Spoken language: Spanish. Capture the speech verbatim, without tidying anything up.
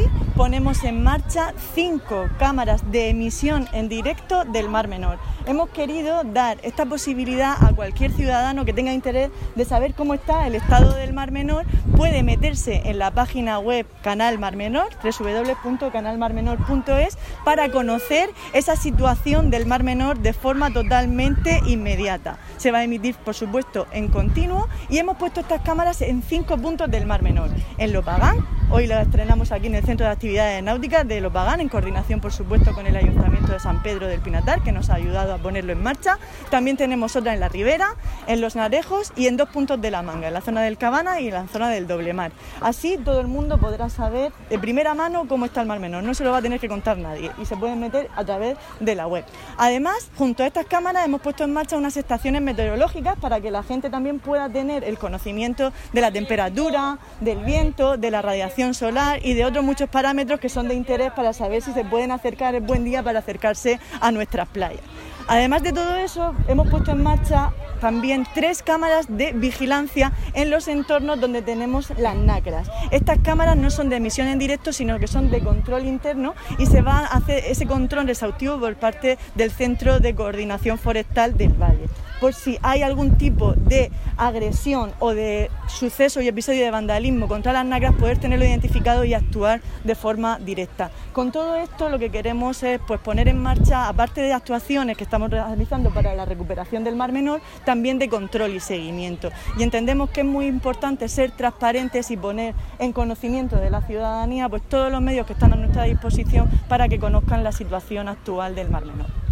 ponemos en marcha cinco cámaras de emisión en directo del Mar Menor. Hemos querido dar esta posibilidad a cualquier ciudadano que tenga interés de saber cómo está el estado del Mar Menor. Puede meterse en la página web Canal Mar Menor, doble u doble u doble u punto canal mar menor punto es, para conocer esa situación del Mar Menor de forma totalmente inmediata. Se va a emitir, por supuesto, en continuo, y hemos puesto estas cámaras en cinco puntos del Mar Menor. En Lopagán, hoy las estrenamos aquí en el Centro de Actividades Náuticas de Lopagán, en coordinación, por supuesto, con el Ayuntamiento de San Pedro del Pinatar, que nos ha ayudado a ponerlo en marcha. También tenemos otra en La Ribera, en Los Narejos y en dos puntos de La Manga, en la zona del Cabana y en la zona del Doble Mar. Así todo el mundo podrá saber de primera mano cómo está el Mar Menor, no se lo va a tener que contar nadie y se pueden meter a través de la web. Además, junto a estas cámaras hemos puesto en marcha unas estaciones meteorológicas para que la gente también pueda tener el conocimiento de la temperatura, del viento, de la radiación solar y de otros muchos parámetros que son de interés para saber si se pueden acercar, es buen día para acercarse a nuestras playas. Además de todo eso, hemos puesto en marcha también tres cámaras de vigilancia en los entornos donde tenemos las nacras. Estas cámaras no son de emisión en directo, sino que son de control interno, y se va a hacer ese control exhaustivo por parte del Centro de Coordinación Forestal del Valle, por si hay algún tipo de agresión o de suceso y episodio de vandalismo contra las nacras, poder tenerlo identificado y actuar de forma directa. Con todo esto, lo que queremos es pues, poner en marcha, aparte de actuaciones que estamos realizando para la recuperación del Mar Menor, también de control y seguimiento. Y entendemos que es muy importante ser transparentes y poner en conocimiento de la ciudadanía pues, todos los medios que están a nuestra disposición para que conozcan la situación actual del Mar Menor.